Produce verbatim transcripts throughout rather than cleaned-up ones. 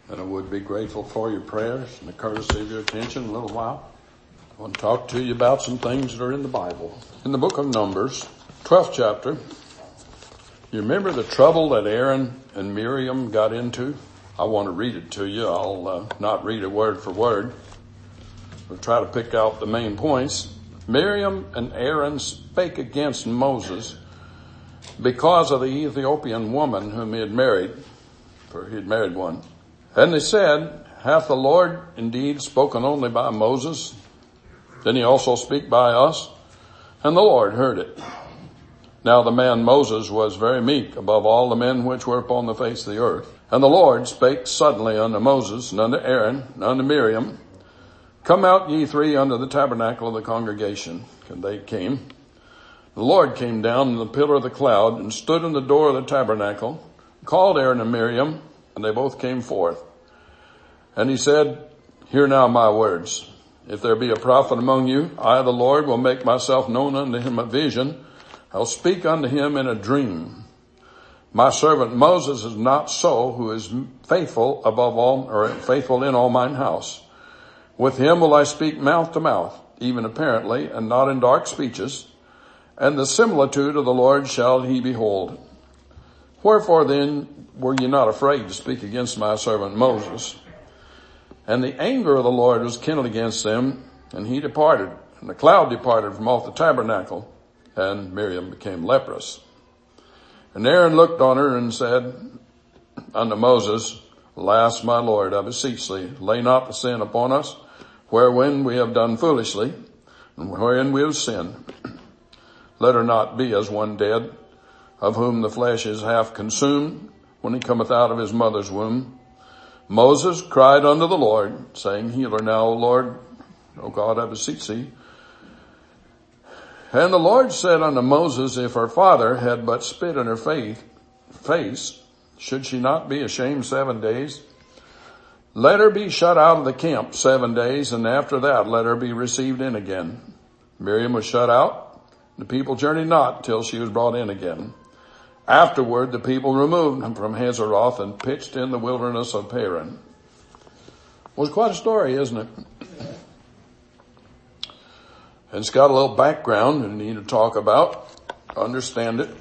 And I would be grateful for your prayers and the courtesy of your attention in a little while. I want to talk to you about some things that are in the Bible. In the book of Numbers, twelfth chapter, you remember the trouble that Aaron and Miriam got into? I want to read it to you. I'll uh, not read it word for word. We'll try to pick out the main points. Miriam and Aaron spake against Moses because of the Ethiopian woman whom he had married, for he had married one. And they said, hath the Lord indeed spoken only by Moses? Then he also speak by us? And the Lord heard it. Now the man Moses was very meek above all the men which were upon the face of the earth. And the Lord spake suddenly unto Moses and unto Aaron and unto Miriam, come out ye three unto the tabernacle of the congregation. And they came. The Lord came down in the pillar of the cloud and stood in the door of the tabernacle, called Aaron and Miriam, and they both came forth. And he said, hear now my words. If there be a prophet among you, I, the Lord, will make myself known unto him a vision. I'll speak unto him in a dream. My servant Moses is not so, who is faithful above all, or faithful in all mine house. With him will I speak mouth to mouth, even apparently, and not in dark speeches. And the similitude of the Lord shall he behold. Wherefore then were ye not afraid to speak against my servant Moses? And the anger of the Lord was kindled against them, and he departed. And the cloud departed from off the tabernacle, and Miriam became leprous. And Aaron looked on her and said unto Moses, alas, my Lord, I beseech thee, lay not the sin upon us, wherein we have done foolishly, and wherein we have sinned. Let her not be as one dead, of whom the flesh is half consumed, when he cometh out of his mother's womb. Moses cried unto the Lord, saying, heal her now, O Lord, O God, I beseech thee. And the Lord said unto Moses, if her father had but spit in her faith, face, should she not be ashamed seven days? Let her be shut out of the camp seven days, and after that let her be received in again. Miriam was shut out. The people journeyed not till she was brought in again. Afterward, the people removed him from Hazeroth and pitched in the wilderness of Paran. Was quite a story, isn't it? And it's got a little background and need to talk about, understand it.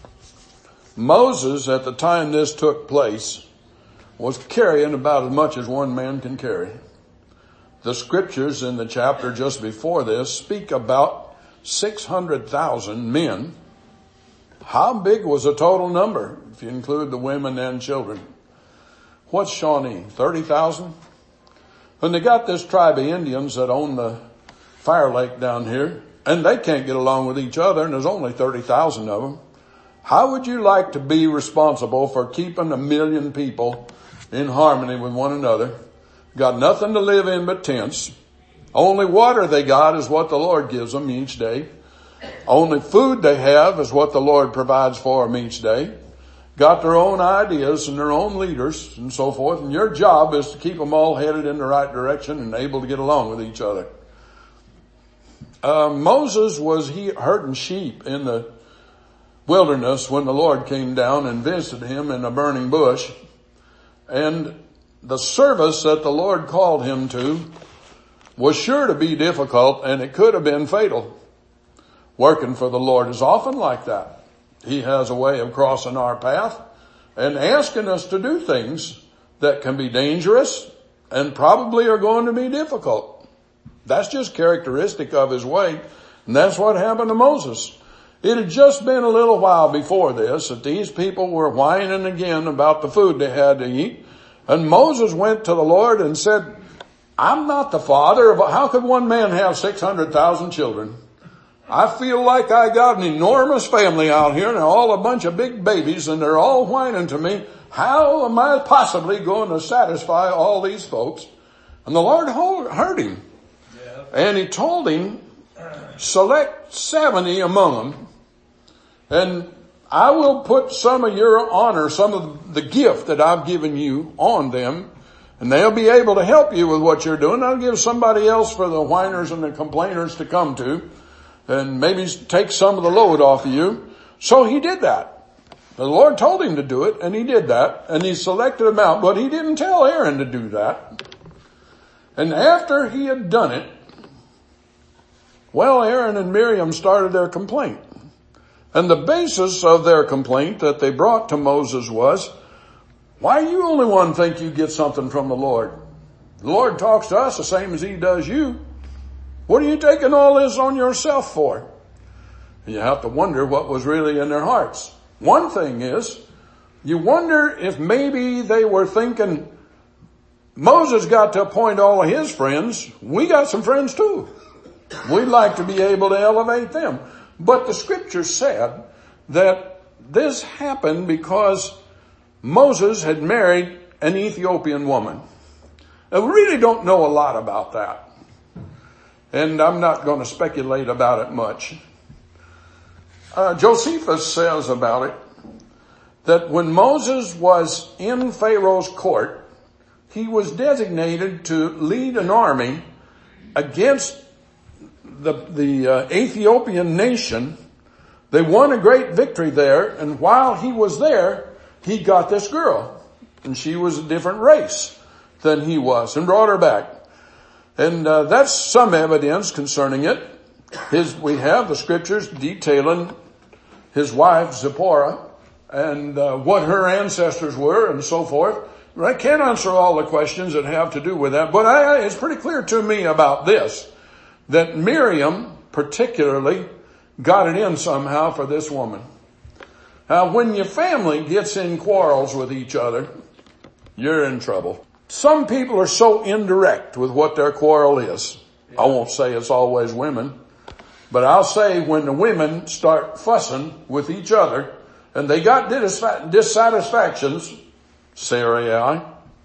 Moses, at the time this took place, was carrying about as much as one man can carry. The scriptures in the chapter just before this speak about six hundred thousand men. How big was the total number, if you include the women and children? What's Shawnee? thirty thousand? And they got this tribe of Indians that own the Fire Lake down here, and they can't get along with each other, and there's only thirty thousand of them. How would you like to be responsible for keeping a million people in harmony with one another? Got nothing to live in but tents. Only water they got is what the Lord gives them each day. Only food they have is what the Lord provides for them each day. Got their own ideas and their own leaders and so forth. And your job is to keep them all headed in the right direction and able to get along with each other. Uh, Moses was he herding sheep in the wilderness when the Lord came down and visited him in a burning bush. And the service that the Lord called him to was sure to be difficult, and it could have been fatal. Working for the Lord is often like that. He has a way of crossing our path and asking us to do things that can be dangerous and probably are going to be difficult. That's just characteristic of his way. And that's what happened to Moses. It had just been a little while before this that these people were whining again about the food they had to eat. And Moses went to the Lord and said, I'm not the father of, how could one man have six hundred thousand children? I feel like I got an enormous family out here and they're all a bunch of big babies and they're all whining to me. How am I possibly going to satisfy all these folks? And the Lord heard him. Yeah. And he told him, select seventy among them, and I will put some of your honor, some of the gift that I've given you on them, and they'll be able to help you with what you're doing. I'll give somebody else for the whiners and the complainers to come to, and maybe take some of the load off of you. So he did that. The Lord told him to do it, and he did that, and he selected them out, but he didn't tell Aaron to do that. And after he had done it, well, Aaron and Miriam started their complaint. And the basis of their complaint that they brought to Moses was, why you only one think you get something from the Lord? The Lord talks to us the same as he does you. What are you taking all this on yourself for? And you have to wonder what was really in their hearts. One thing is, you wonder if maybe they were thinking, Moses got to appoint all of his friends. We got some friends too. We'd like to be able to elevate them. But the scripture said that this happened because Moses had married an Ethiopian woman. Now, we really don't know a lot about that. And I'm not going to speculate about it much. Uh, Josephus says about it that when Moses was in Pharaoh's court, he was designated to lead an army against the, the uh, Ethiopian nation. They won a great victory there, and while he was there, he got this girl, and she was a different race than he was, and brought her back. And uh, that's some evidence concerning it. His, we have the scriptures detailing his wife Zipporah and uh, what her ancestors were and so forth. I can't answer all the questions that have to do with that, but I, it's pretty clear to me about this, that Miriam particularly got it in somehow for this woman. Now, when your family gets in quarrels with each other, you're in trouble. Some people are so indirect with what their quarrel is. I won't say it's always women, but I'll say when the women start fussing with each other and they got dissatisfactions, Sarai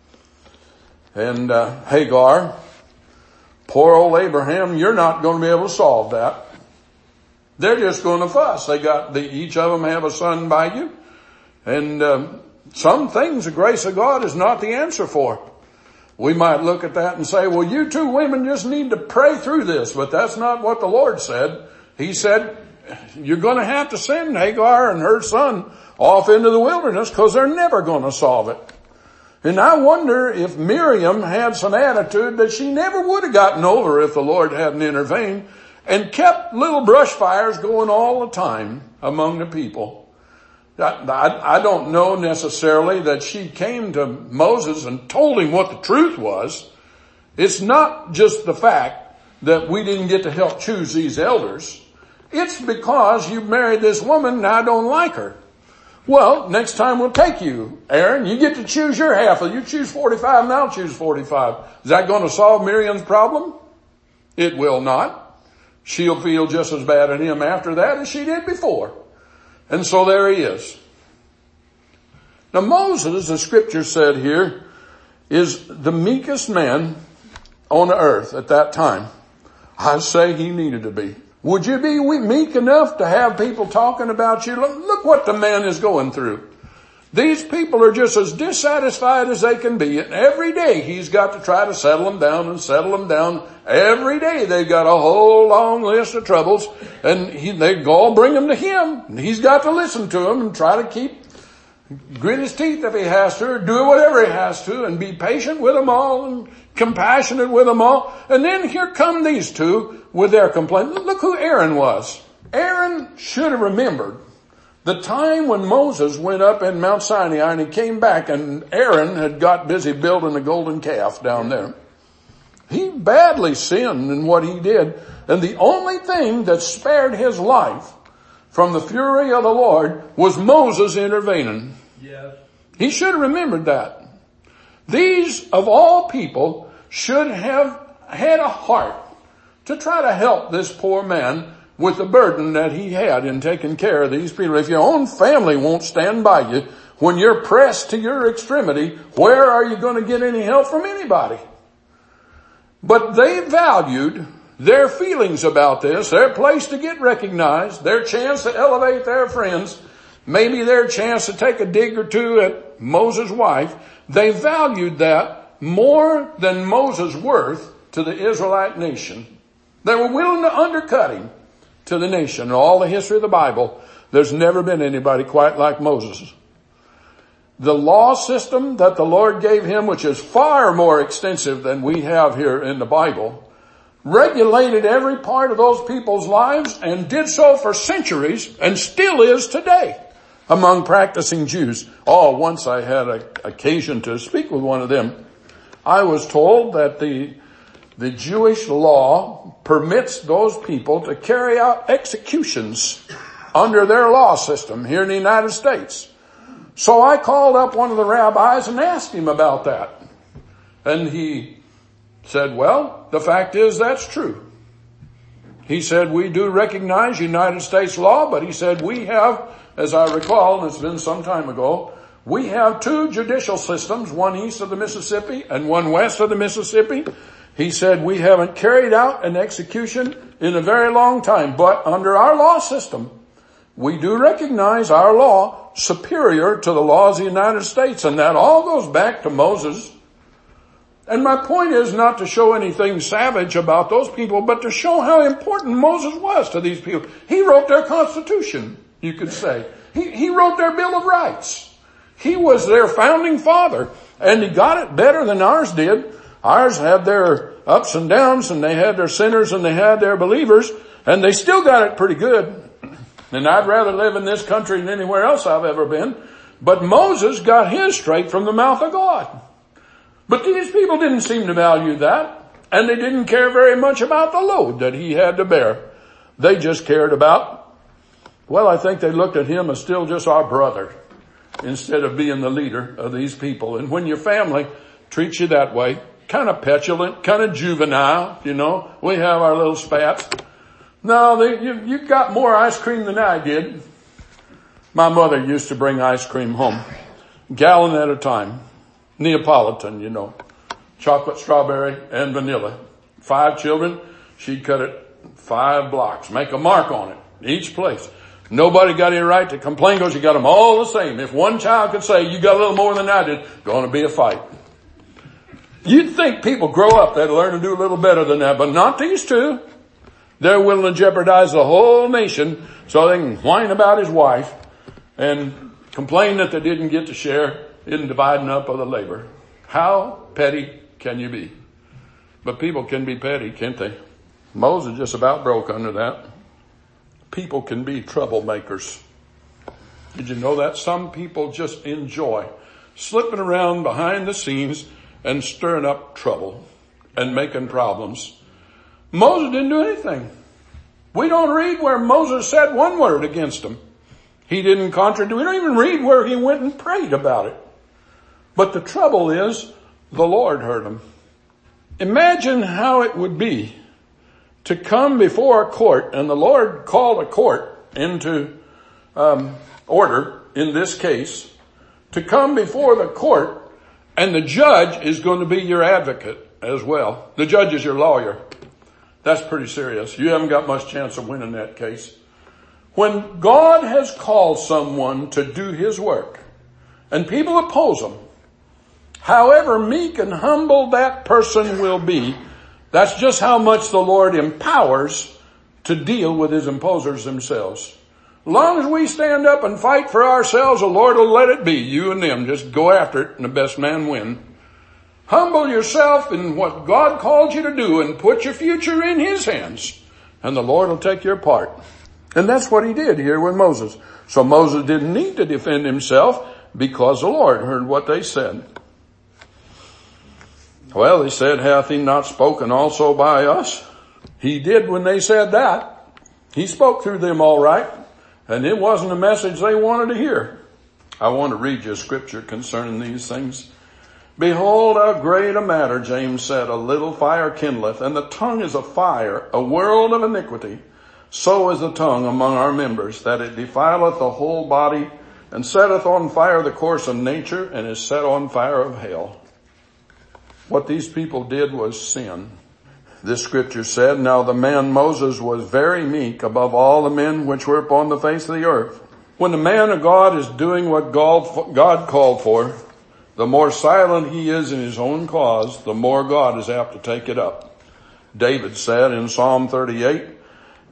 and uh, Hagar, poor old Abraham, you're not going to be able to solve that. They're just going to fuss. They got the, each of them have a son by you, and um, some things the grace of God is not the answer for. We might look at that and say, well, you two women just need to pray through this, but that's not what the Lord said. He said, you're going to have to send Hagar and her son off into the wilderness because they're never going to solve it. And I wonder if Miriam had some attitude that she never would have gotten over if the Lord hadn't intervened and kept little brush fires going all the time among the people. I, I don't know necessarily that she came to Moses and told him what the truth was. It's not just the fact that we didn't get to help choose these elders. It's because you married this woman and I don't like her. Well, next time we'll take you, Aaron. You get to choose your half. You choose forty-five and I'll choose forty-five. Is that going to solve Miriam's problem? It will not. She'll feel just as bad at him after that as she did before. And so there he is. Now Moses, the scripture said here, is the meekest man on the earth at that time. I say he needed to be. Would you be meek enough to have people talking about you? Look, look what the man is going through. These people are just as dissatisfied as they can be. And every day he's got to try to settle them down and settle them down. Every day they've got a whole long list of troubles. And he, they all bring them to him. And he's got to listen to them and try to keep, grit his teeth if he has to, or do whatever he has to, and be patient with them all and compassionate with them all. And then here come these two with their complaint. Look who Aaron was. Aaron should have remembered the time when Moses went up in Mount Sinai and he came back and Aaron had got busy building the golden calf down there. He badly sinned in what he did. And the only thing that spared his life from the fury of the Lord was Moses intervening. Yes. He should have remembered that. These, of all people, should have had a heart to try to help this poor man with the burden that he had in taking care of these people. If your own family won't stand by you when you're pressed to your extremity, where are you going to get any help from anybody? But they valued their feelings about this, their place to get recognized, their chance to elevate their friends, maybe their chance to take a dig or two at Moses' wife. They valued that more than Moses' worth to the Israelite nation. They were willing to undercut him to the nation. In all the history of the Bible, There's never been anybody quite like Moses. The law system that the Lord gave him, which is far more extensive than we have here in the Bible, regulated every part of those people's lives and did so for centuries and still is today among practicing Jews. Oh, once I had an occasion to speak with one of them. I was told that the, the Jewish law permits those people to carry out executions under their law system here in the United States. So I called up one of the rabbis and asked him about that. And he said, well, the fact is that's true. He said, we do recognize United States law, but he said, we have, as I recall, and it's been some time ago, we have two judicial systems, one east of the Mississippi and one west of the Mississippi. He said, we haven't carried out an execution in a very long time, but under our law system, we do recognize our law superior to the laws of the United States, and that all goes back to Moses. And my point is not to show anything savage about those people, but to show how important Moses was to these people. He wrote their Constitution, you could say. He, he wrote their Bill of Rights. He was their founding father, and he got it better than ours did. Ours had their ups and downs, and they had their sinners, and they had their believers, and they still got it pretty good. And I'd rather live in this country than anywhere else I've ever been. But Moses got his straight from the mouth of God. But these people didn't seem to value that. And they didn't care very much about the load that he had to bear. They just cared about, well, I think they looked at him as still just our brother instead of being the leader of these people. And when your family treats you that way, kind of petulant, kind of juvenile, you know, we have our little spats. No, they, you, you got more ice cream than I did. My mother used to bring ice cream home, gallon at a time. Neapolitan, you know, chocolate, strawberry, and vanilla. Five children, she'd cut it five blocks, make a mark on it, each place. Nobody got any right to complain because you got them all the same. If one child could say, you got a little more than I did, going to be a fight. You'd think people grow up, they'd learn to do a little better than that, but not these two. They're willing to jeopardize the whole nation so they can whine about his wife and complain that they didn't get to share in dividing up of the labor. How petty can you be? But people can be petty, can't they? Moses just about broke under that. People can be troublemakers. Did you know that? Some people just enjoy slipping around behind the scenes and stirring up trouble and making problems. Moses didn't do anything. We don't read where Moses said one word against him. He didn't contradict. We don't even read where he went and prayed about it. But the trouble is, the Lord heard him. Imagine how it would be to come before a court, and the Lord called a court into um, order in this case, to come before the court, and the judge is going to be your advocate as well. The judge is your lawyer. That's pretty serious. You haven't got much chance of winning that case. When God has called someone to do his work, and people oppose him, however meek and humble that person will be, that's just how much the Lord empowers to deal with his imposers themselves. As long as we stand up and fight for ourselves, the Lord will let it be. You and them, just go after it and the best man win. Humble yourself in what God called you to do and put your future in his hands, and the Lord will take your part. And that's what he did here with Moses. So Moses didn't need to defend himself because the Lord heard what they said. Well, he said, hath he not spoken also by us? He did when they said that. He spoke through them all right, and it wasn't a message they wanted to hear. I want to read you a scripture concerning these things. Behold, how great a matter, James said, a little fire kindleth, and the tongue is a fire, a world of iniquity. So is the tongue among our members, that it defileth the whole body, and setteth on fire the course of nature, and is set on fire of hell. What these people did was sin. This scripture said, now the man Moses was very meek above all the men which were upon the face of the earth. When the man of God is doing what God, God called for, the more silent he is in his own cause, the more God is apt to take it up. David said in Psalm thirty-eight,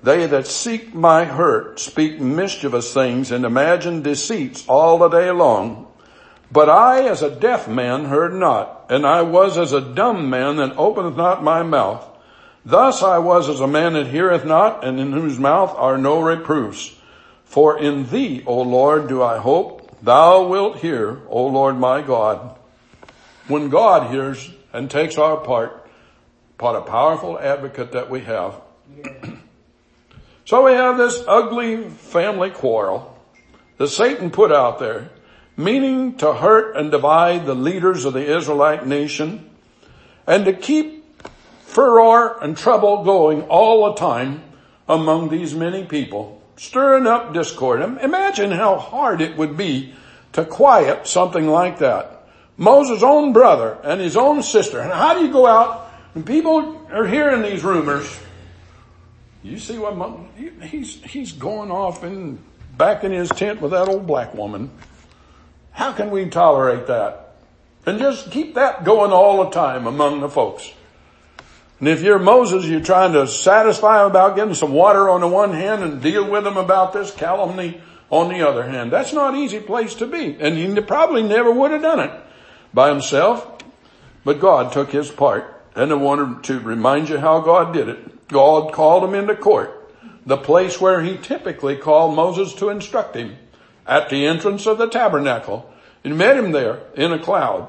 They that seek my hurt speak mischievous things and imagine deceits all the day long. But I as a deaf man heard not, and I was as a dumb man that openeth not my mouth. Thus I was as a man that heareth not, and in whose mouth are no reproofs. For in thee, O Lord, do I hope. Thou wilt hear, O Lord my God. When God hears and takes our part, what a powerful advocate that we have. Yeah. So we have this ugly family quarrel that Satan put out there, meaning to hurt and divide the leaders of the Israelite nation and to keep furor and trouble going all the time among these many people, stirring up discord. Imagine how hard it would be to quiet something like that. Moses' own brother and his own sister. And how do you go out and people are hearing these rumors? You see what Mo- he's he's going off and back in his tent with that old black woman. How can we tolerate that? And just keep that going all the time among the folks. And if you're Moses, you're trying to satisfy them about getting some water on the one hand and deal with them about this calumny on the other hand. That's not an easy place to be. And he probably never would have done it by himself. But God took his part. And I wanted to remind you how God did it. God called him into court, the place where he typically called Moses to instruct him, at the entrance of the tabernacle, and met him there in a cloud.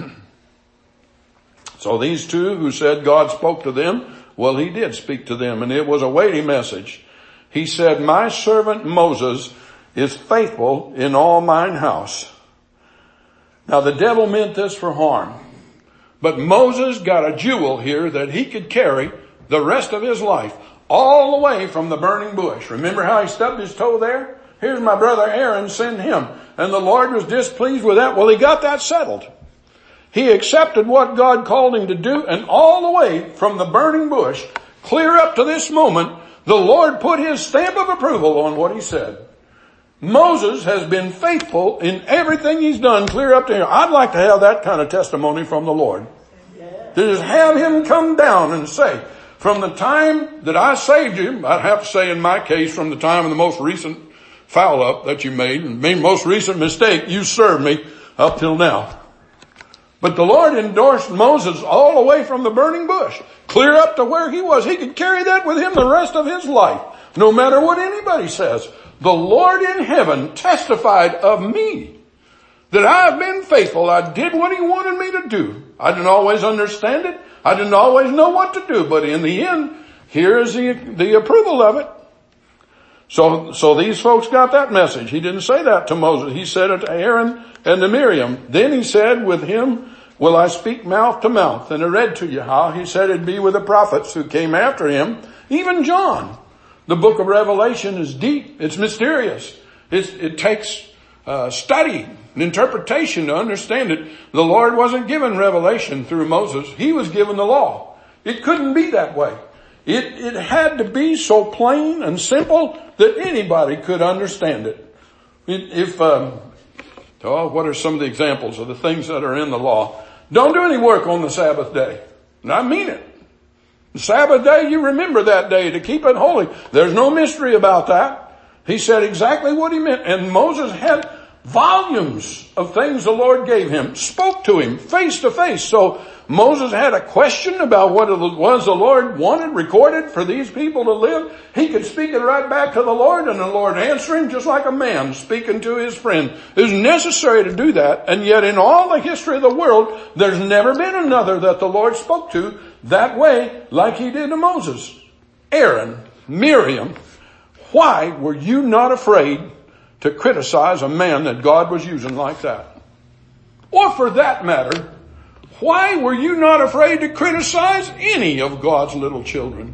So these two who said God spoke to them, well, he did speak to them, and it was a weighty message. He said, my servant Moses is faithful in all mine house. Now the devil meant this for harm, but Moses got a jewel here that he could carry the rest of his life, all the way from the burning bush. Remember how he stubbed his toe there? Here's my brother Aaron, send him. And the Lord was displeased with that. Well, he got that settled. He accepted what God called him to do, and all the way from the burning bush, clear up to this moment, the Lord put his stamp of approval on what he said. Moses has been faithful in everything he's done clear up to here. I'd like to have that kind of testimony from the Lord. To just have him come down and say, from the time that I saved you, I'd have to say in my case, from the time of the most recent foul up that you made, and the most recent mistake, you served me up till now. But the Lord endorsed Moses all the way from the burning bush, clear up to where he was. He could carry that with him the rest of his life, no matter what anybody says. The Lord in heaven testified of me that I've been faithful. I did what he wanted me to do. I didn't always understand it. I didn't always know what to do, but in the end, here is the, the approval of it. So, so these folks got that message. He didn't say that to Moses. He said it to Aaron and to Miriam. Then he said, with him will I speak mouth to mouth. And I read to you how he said it'd be with the prophets who came after him, even John. The book of Revelation is deep. It's mysterious. It's, it takes uh, study and interpretation to understand it. The Lord wasn't given revelation through Moses. He was given the law. It couldn't be that way. It, it had to be so plain and simple that anybody could understand it. If, um, oh, what are some of the examples of the things that are in the law? Don't do any work on the Sabbath day. And I mean it. The Sabbath day, you remember that day to keep it holy. There's no mystery about that. He said exactly what he meant. And Moses had volumes of things the Lord gave him, spoke to him face to face. So Moses had a question about what it was the Lord wanted recorded for these people to live. He could speak it right back to the Lord, and the Lord answer him just like a man speaking to his friend. It was necessary to do that, and yet in all the history of the world, there's never been another that the Lord spoke to that way like he did to Moses. Aaron, Miriam, why were you not afraid to criticize a man that God was using like that? Or for that matter, why were you not afraid to criticize any of God's little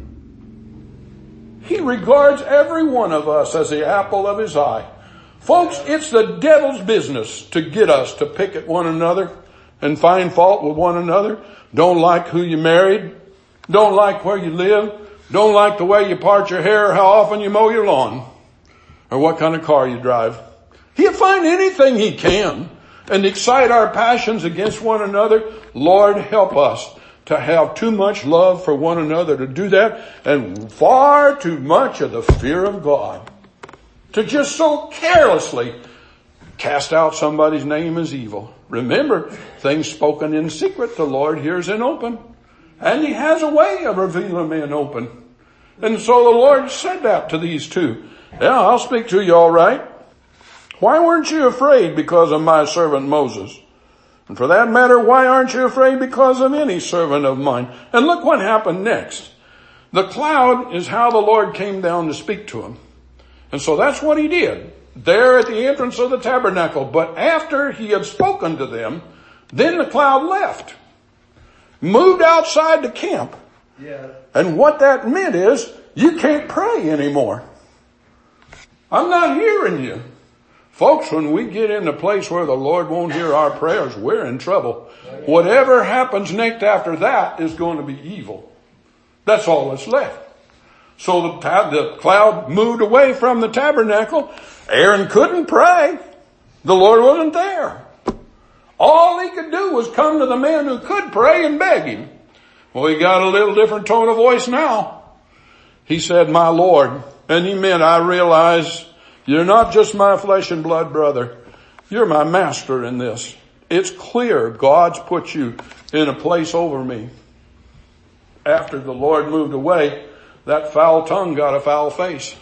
children? He regards every one of us as the apple of his eye. Folks, it's the devil's business to get us to pick at one another and find fault with one another. Don't like who you married. Don't like where you live. Don't like the way you part your hair or how often you mow your lawn. Or what kind of car you drive. He'll find anything he can and excite our passions against one another. Lord, help us to have too much love for one another to do that, and far too much of the fear of God to just so carelessly cast out somebody's name as evil. Remember, things spoken in secret the Lord hears in open. And he has a way of revealing them in open. And so the Lord said that to these two. Yeah, I'll speak to you all right. Why weren't you afraid because of my servant Moses? And for that matter, why aren't you afraid because of any servant of mine? And look what happened next. The cloud is how the Lord came down to speak to him. And so that's what he did there at the entrance of the tabernacle. But after he had spoken to them, then the cloud left, moved outside the camp. Yeah. And what that meant is you can't pray anymore. I'm not hearing you. Folks, when we get in a place where the Lord won't hear our prayers, we're in trouble. Whatever happens next after that is going to be evil. That's all that's left. So the, tab- the cloud moved away from the tabernacle. Aaron couldn't pray. The Lord wasn't there. All he could do was come to the man who could pray and beg him. Well, he got a little different tone of voice now. He said, my Lord. And he meant, I realize you're not just my flesh and blood brother. You're my master in this. It's clear God's put you in a place over me. After the Lord moved away, that foul tongue got a foul face.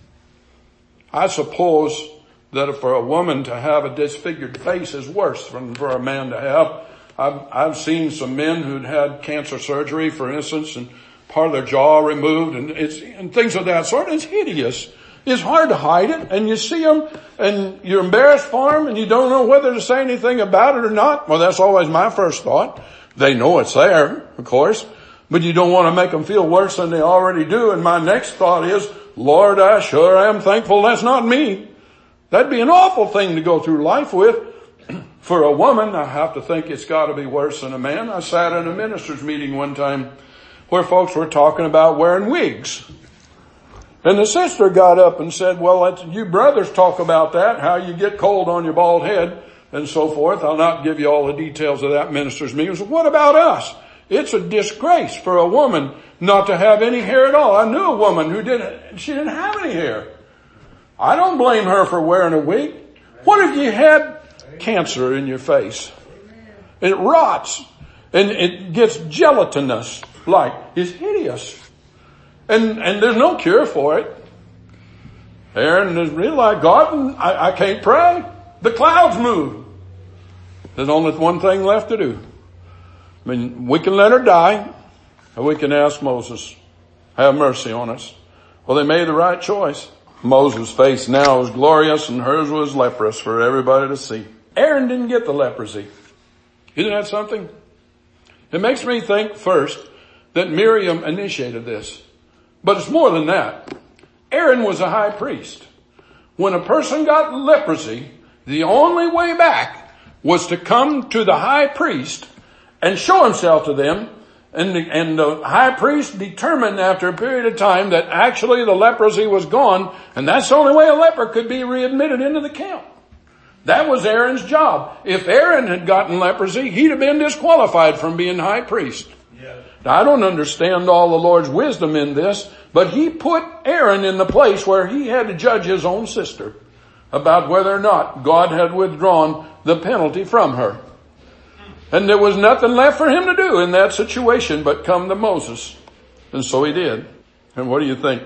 I suppose that for a woman to have a disfigured face is worse than for a man to have. I've, I've seen some men who'd had cancer surgery, for instance, and part of their jaw removed, and it's and things of that sort. It's hideous. It's hard to hide it, and you see them, and you're embarrassed for them, and you don't know whether to say anything about it or not. Well, that's always my first thought. They know it's there, of course, but you don't want to make them feel worse than they already do. And my next thought is, Lord, I sure am thankful that's not me. That'd be an awful thing to go through life with. For a woman, I have to think it's got to be worse than a man. I sat in a minister's meeting one time where folks were talking about wearing wigs. And the sister got up and said, well, let you brothers talk about that, how you get cold on your bald head and so forth. I'll not give you all the details of that minister's meeting. So what about us? It's a disgrace for a woman not to have any hair at all. I knew a woman who didn't, she didn't have any hair. I don't blame her for wearing a wig. What if you had cancer in your face? It rots and it gets gelatinous like. It's hideous. And, and there's no cure for it. Aaron is really like, God, I, I can't pray. The clouds move. There's only one thing left to do. I mean, we can let her die, or we can ask Moses, have mercy on us. Well, they made the right choice. Moses' face now was glorious and hers was leprous for everybody to see. Aaron didn't get the leprosy. Isn't that something? It makes me think first that Miriam initiated this. But it's more than that. Aaron was a high priest. When a person got leprosy, the only way back was to come to the high priest and show himself to them. And the, and the high priest determined after a period of time that actually the leprosy was gone. And that's the only way a leper could be readmitted into the camp. That was Aaron's job. If Aaron had gotten leprosy, he'd have been disqualified from being high priest. Now, I don't understand all the Lord's wisdom in this, but he put Aaron in the place where he had to judge his own sister about whether or not God had withdrawn the penalty from her. And there was nothing left for him to do in that situation but come to Moses. And so he did. And what do you think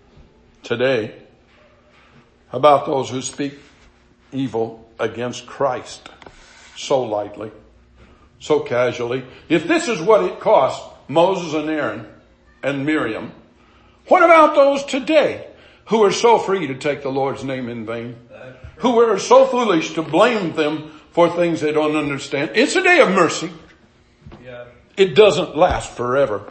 today about those who speak evil against Christ so lightly, so casually? If this is what it cost Moses and Aaron and Miriam, what about those today who are so free to take the Lord's name in vain? Who are so foolish to blame them for things they don't understand? It's a day of mercy. Yeah. It doesn't last forever.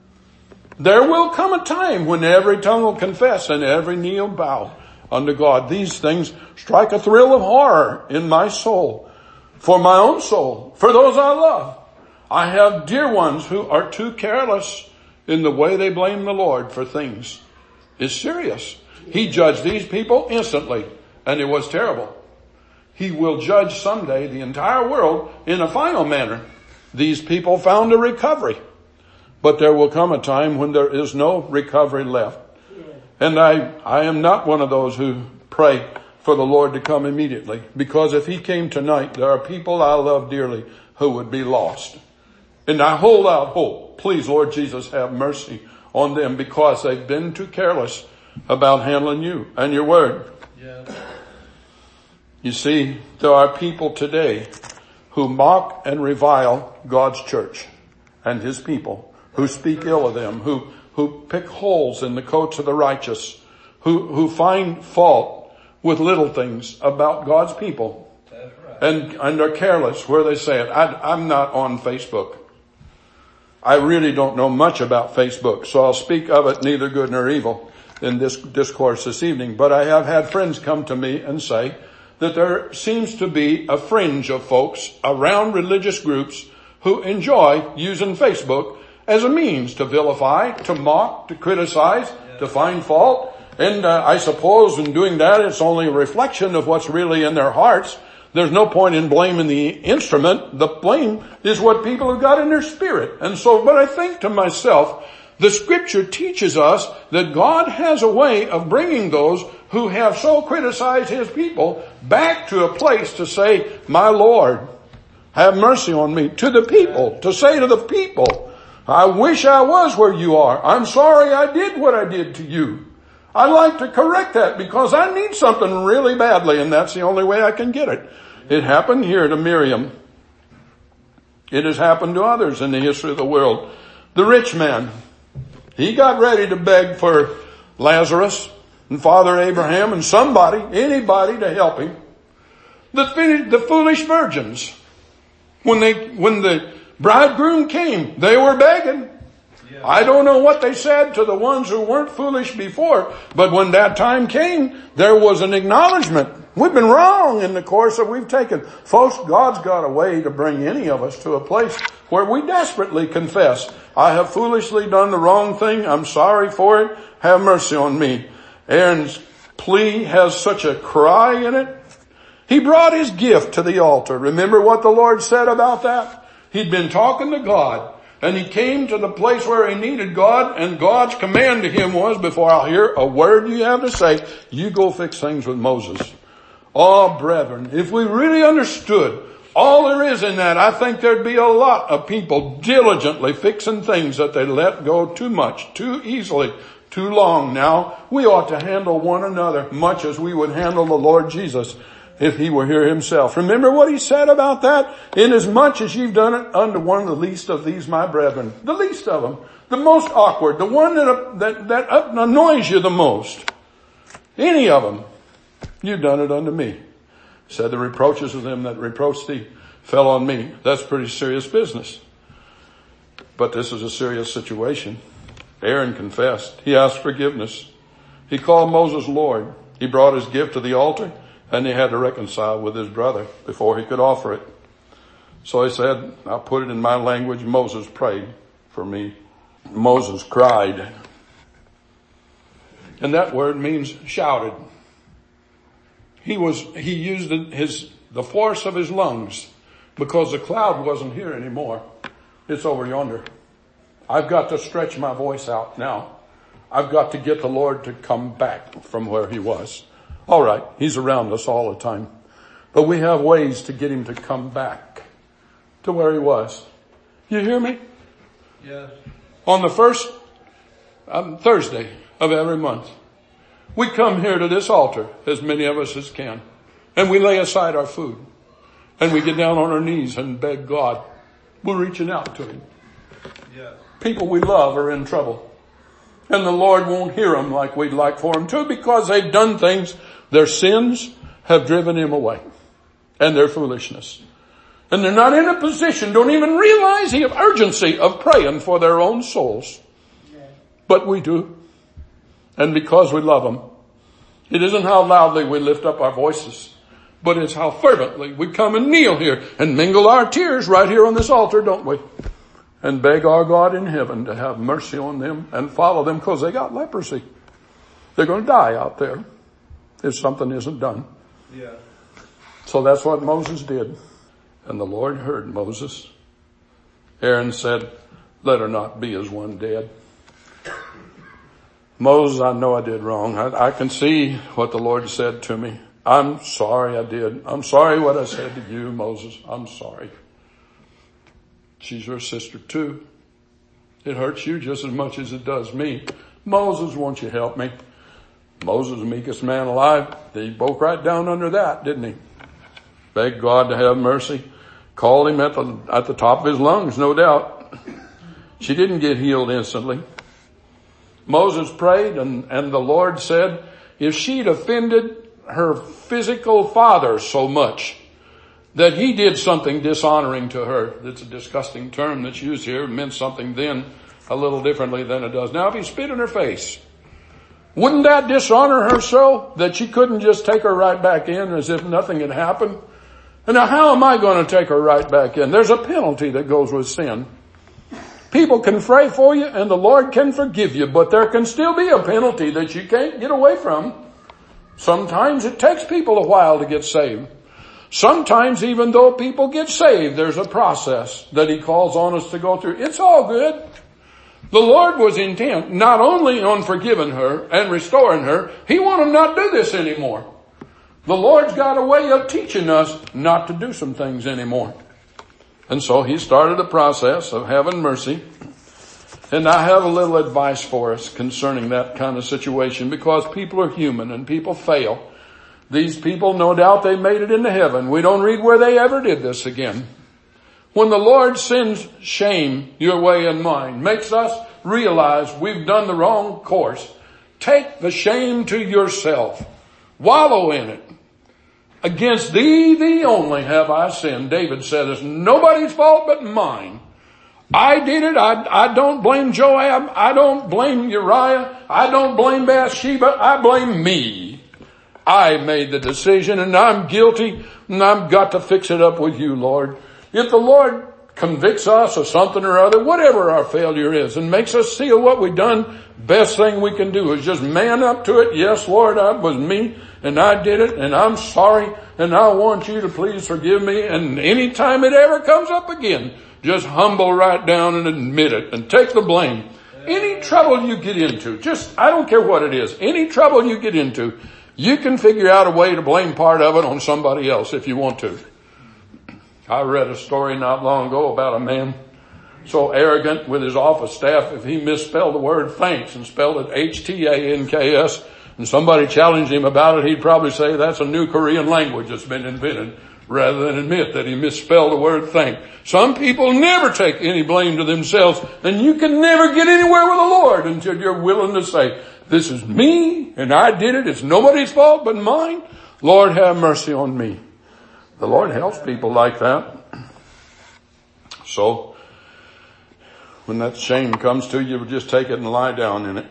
There will come a time when every tongue will confess and every knee will bow unto God. These things strike a thrill of horror in my soul, for my own soul, for those I love. I have dear ones who are too careless in the way they blame the Lord for things. It's serious. He judged these people instantly, and it was terrible. He will judge someday the entire world in a final manner. These people found a recovery. But there will come a time when there is no recovery left. And I, I am not one of those who pray for the Lord to come immediately. Because if he came tonight, there are people I love dearly who would be lost. And I hold out hope. Please, Lord Jesus, have mercy on them because they've been too careless about handling you and your word. Yeah. You see, there are people today who mock and revile God's church and his people, who speak ill of them, who, who pick holes in the coats of the righteous, who, who find fault with little things about God's people. That's right. And, and are careless where they say it. I, I'm not on Facebook. I really don't know much about Facebook, so I'll speak of it neither good nor evil in this discourse this evening. But I have had friends come to me and say that there seems to be a fringe of folks around religious groups who enjoy using Facebook as a means to vilify, to mock, to criticize, to find fault. And uh, I suppose in doing that, it's only a reflection of what's really in their hearts. There's no point in blaming the instrument. The blame is what people have got in their spirit. And so, but I think to myself, the scripture teaches us that God has a way of bringing those who have so criticized his people back to a place to say, my Lord, have mercy on me. To the people, to say to the people, I wish I was where you are. I'm sorry I did what I did to you. I'd like to correct that because I need something really badly, and that's the only way I can get it. It happened here to Miriam. It has happened to others in the history of the world. The rich man, he got ready to beg for Lazarus and Father Abraham and somebody, anybody to help him. The, the foolish virgins, when they, when the bridegroom came, they were begging. Yeah. I don't know what they said to the ones who weren't foolish before, but when that time came, there was an acknowledgement. We've been wrong in the course that we've taken. Folks, God's got a way to bring any of us to a place where we desperately confess, I have foolishly done the wrong thing. I'm sorry for it. Have mercy on me. Aaron's plea has such a cry in it. He brought his gift to the altar. Remember what the Lord said about that? He'd been talking to God, and he came to the place where he needed God, and God's command to him was, before I'll hear a word you have to say, you go fix things with Moses. Oh, brethren, if we really understood all there is in that, I think there'd be a lot of people diligently fixing things that they let go too much, too easily, too long. Now, we ought to handle one another much as we would handle the Lord Jesus if he were here himself. Remember what he said about that? Inasmuch as you've done it unto one of the least of these my brethren. The least of them. The most awkward. The one that, that, that annoys you the most. Any of them. You've done it unto me. Said the reproaches of them that reproached thee fell on me. That's pretty serious business. But this is a serious situation. Aaron confessed. He asked forgiveness. He called Moses Lord. He brought his gift to the altar, and he had to reconcile with his brother before he could offer it. So he said, I'll put it in my language, Moses prayed for me. Moses cried. And that word means shouted. He was, he used his, the force of his lungs because the cloud wasn't here anymore. It's over yonder. I've got to stretch my voice out now. I've got to get the Lord to come back from where he was. All right. He's around us all the time, but we have ways to get him to come back to where he was. You hear me? Yes. On the first um, Thursday of every month, we come here to this altar, as many of us as can, and we lay aside our food, and we get down on our knees and beg God. We're reaching out to him. Yeah. People we love are in trouble, and the Lord won't hear them like we'd like for him to, because they've done things. Their sins have driven him away, and their foolishness. And they're not in a position, don't even realize the urgency of praying for their own souls. Yeah. But we do. And because we love them, it isn't how loudly we lift up our voices, but it's how fervently we come and kneel here and mingle our tears right here on this altar, don't we? And beg our God in heaven to have mercy on them and follow them, because they got leprosy. They're going to die out there if something isn't done. Yeah. So that's what Moses did. And the Lord heard Moses. Aaron said, let her not be as one dead. Moses, I know I did wrong. I, I can see what the Lord said to me. I'm sorry I did. I'm sorry what I said to you, Moses. I'm sorry. She's your sister too. It hurts you just as much as it does me. Moses, won't you help me? Moses, the meekest man alive, he broke right down under that, didn't he? Begged God to have mercy. Called him at the, at the top of his lungs, no doubt. She didn't get healed instantly. Moses prayed and, and the Lord said, if she'd offended her physical father so much that he did something dishonoring to her, that's a disgusting term that's used here, it meant something then a little differently than it does now. If he spit in her face, wouldn't that dishonor her so that she couldn't just take her right back in as if nothing had happened? And now how am I going to take her right back in? There's a penalty that goes with sin. People can pray for you and the Lord can forgive you, but there can still be a penalty that you can't get away from. Sometimes it takes people a while to get saved. Sometimes even though people get saved, there's a process that he calls on us to go through. It's all good. The Lord was intent not only on forgiving her and restoring her, he wanted not to do this anymore. The Lord's got a way of teaching us not to do some things anymore. And so he started a process of having mercy. And I have a little advice for us concerning that kind of situation, because people are human and people fail. These people, no doubt they made it into heaven. We don't read where they ever did this again. When the Lord sends shame your way and mine, makes us realize we've done the wrong course, take the shame to yourself. Wallow in it. Against thee, thee only have I sinned. David said, it's nobody's fault but mine. I did it. I, I don't blame Joab. I don't blame Uriah. I don't blame Bathsheba. I blame me. I made the decision and I'm guilty and I've got to fix it up with you, Lord. If the Lord convicts us of something or other, whatever our failure is, and makes us see what we've done, best thing we can do is just man up to it. Yes, Lord, that was me and I did it and I'm sorry and I want you to please forgive me. And anytime it ever comes up again, just humble right down and admit it and take the blame. Any trouble you get into, just, I don't care what it is, any trouble you get into, you can figure out a way to blame part of it on somebody else if you want to. I read a story not long ago about a man so arrogant with his office staff, if he misspelled the word thanks and spelled it H T A N K S, and somebody challenged him about it, he'd probably say that's a new Korean language that's been invented, rather than admit that he misspelled the word thank. Some people never take any blame to themselves, and you can never get anywhere with the Lord until you're willing to say, this is me, and I did it. It's nobody's fault but mine. Lord, have mercy on me. The Lord helps people like that. So, when that shame comes to you, just take it and lie down in it.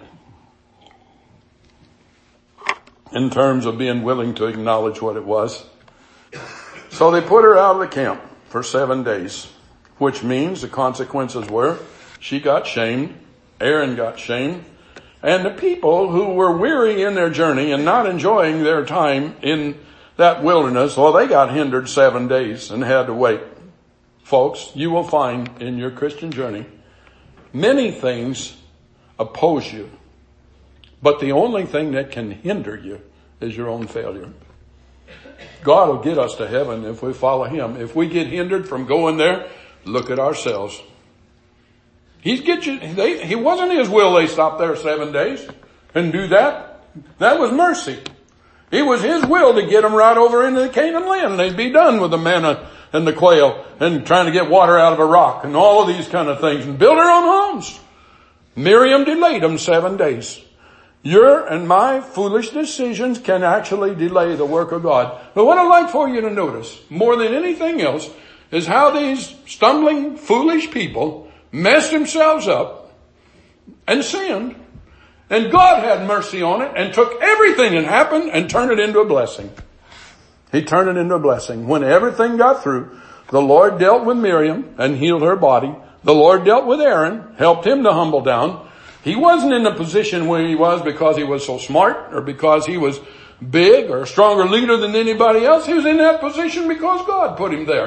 In terms of being willing to acknowledge what it was. So they put her out of the camp for seven days, which means the consequences were she got shamed, Aaron got shamed, and the people who were weary in their journey and not enjoying their time in that wilderness, well, they got hindered seven days and had to wait. Folks, you will find in your Christian journey, many things oppose you, but the only thing that can hinder you is your own failure. God will get us to heaven if we follow him. If we get hindered from going there, look at ourselves. He's get you, they, he wasn't his will they stopped there seven days and do that. That was mercy. It was his will to get them right over into the Canaan land. They'd be done with the manna and the quail and trying to get water out of a rock and all of these kind of things and build their own homes. Miriam delayed them seven days. Your and my foolish decisions can actually delay the work of God. But what I'd like for you to notice, more than anything else, is how these stumbling, foolish people messed themselves up and sinned. And God had mercy on it and took everything that happened and turned it into a blessing. He turned it into a blessing. When everything got through, the Lord dealt with Miriam and healed her body. The Lord dealt with Aaron, helped him to humble down. He wasn't in the position where he was because he was so smart or because he was big or a stronger leader than anybody else. He was in that position because God put him there.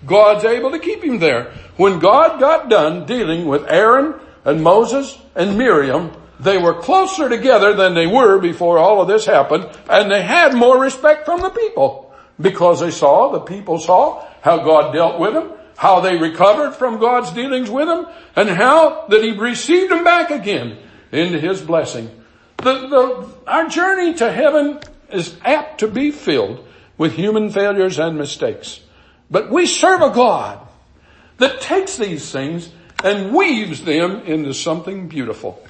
God's able to keep him there. When God got done dealing with Aaron and Moses and Miriam, they were closer together than they were before all of this happened, and they had more respect from the people because they saw, the people saw how God dealt with them, how they recovered from God's dealings with them, and how that he received them back again into his blessing. The, the, our journey to heaven is apt to be filled with human failures and mistakes. But we serve a God that takes these things and weaves them into something beautiful.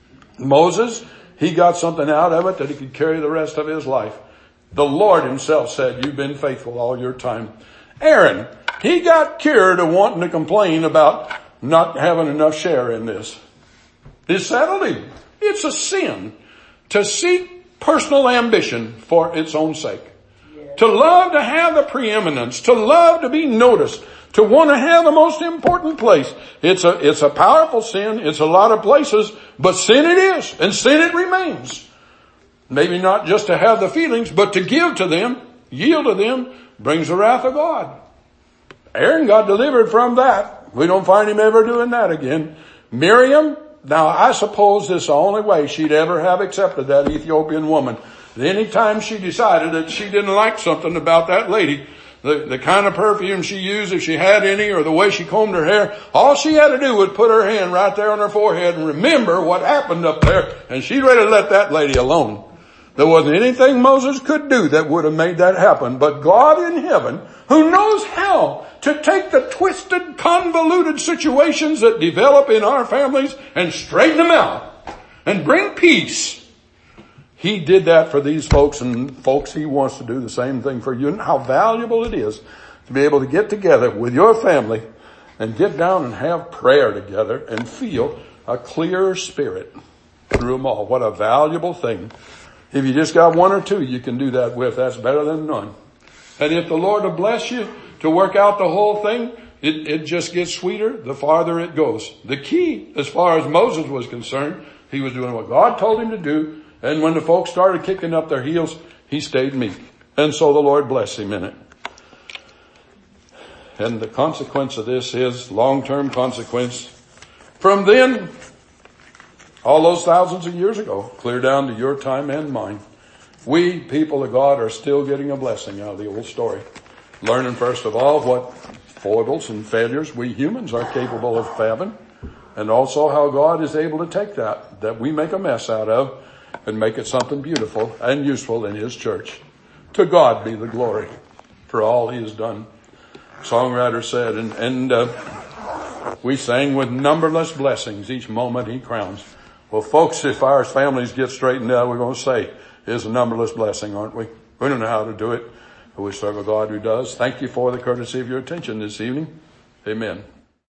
Moses, he got something out of it that he could carry the rest of his life. The Lord himself said, you've been faithful all your time. Aaron, he got cured of wanting to complain about not having enough share in this. It settled him. It's a sin to seek personal ambition for its own sake. Yeah. To love to have the preeminence, to love to be noticed, to want to have the most important place. It's a, it's a powerful sin. It's a lot of places, but sin it is, and sin it remains. Maybe not just to have the feelings, but to give to them, yield to them, brings the wrath of God. Aaron got delivered from that. We don't find him ever doing that again. Miriam, now I suppose this is the only way she'd ever have accepted that Ethiopian woman. Any time she decided that she didn't like something about that lady, the, the kind of perfume she used, if she had any, or the way she combed her hair, all she had to do was put her hand right there on her forehead and remember what happened up there, and she'd ready to let that lady alone. There wasn't anything Moses could do that would have made that happen. But God in heaven, who knows how to take the twisted, convoluted situations that develop in our families and straighten them out and bring peace. He did that for these folks, and folks, he wants to do the same thing for you. And how valuable it is to be able to get together with your family and get down and have prayer together and feel a clear spirit through them all. What a valuable thing. If you just got one or two you can do that with, that's better than none. And if the Lord will bless you to work out the whole thing, it, it just gets sweeter the farther it goes. The key, as far as Moses was concerned, he was doing what God told him to do. And when the folks started kicking up their heels, he stayed meek. And so the Lord blessed him in it. And the consequence of this is long-term consequence. From then, all those thousands of years ago, clear down to your time and mine, we, people of God, are still getting a blessing out of the old story. Learning, first of all, what foibles and failures we humans are capable of having, and also how God is able to take that, that we make a mess out of, and make it something beautiful and useful in his church. To God be the glory for all he has done. Songwriter said, and, and uh, we sang with numberless blessings each moment he crowns. Well, folks, if our families get straightened out, we're going to say it's a numberless blessing, aren't we? We don't know how to do it, but we serve a God who does. Thank you for the courtesy of your attention this evening. Amen.